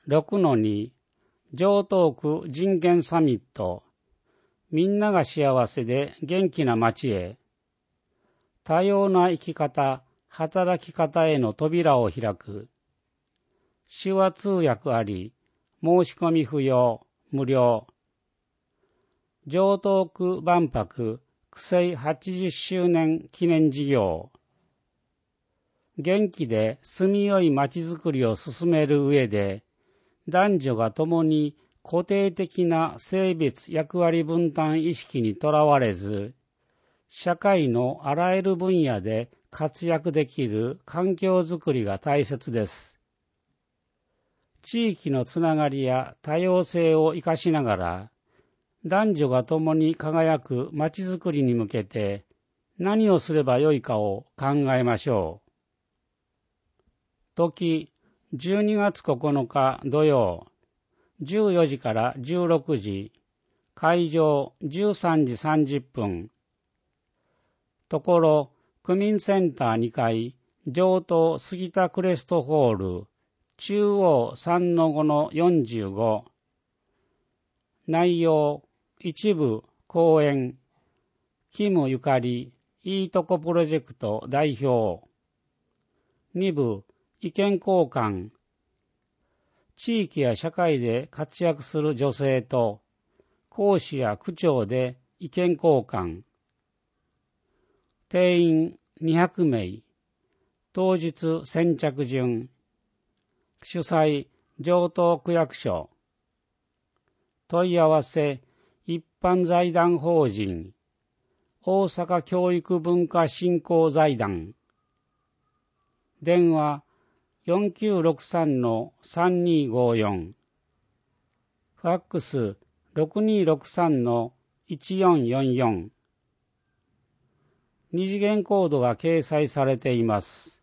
6-2城東区人権サミット。みんなが幸せで元気な街へ。多様な生き方、働き方への扉を開く。手話通訳あり、申し込み不要、無料。城東区万博区政80周年記念事業。元気で住みよい街づくりを進める上で、男女が共に固定的な性別役割分担意識にとらわれず、社会のあらゆる分野で活躍できる環境づくりが大切です。地域のつながりや多様性を生かしながら、男女が共に輝く街づくりに向けて何をすればよいかを考えましょう。時、12月9日土曜、14時から16時、会場13時30分。ところ、区民センター2階、城東杉田クレストホール、中央 3-5-45。内容、一部講演、キムゆかり、いいとこプロジェクト代表。2部、意見交換。地域や社会で活躍する女性と、講師や区長で意見交換。定員200名。当日先着順。主催、城東区役所。問い合わせ、一般財団法人、大阪教育文化振興財団。電話、4963-3254。ファックス、6263-1444。二次元コードが掲載されています。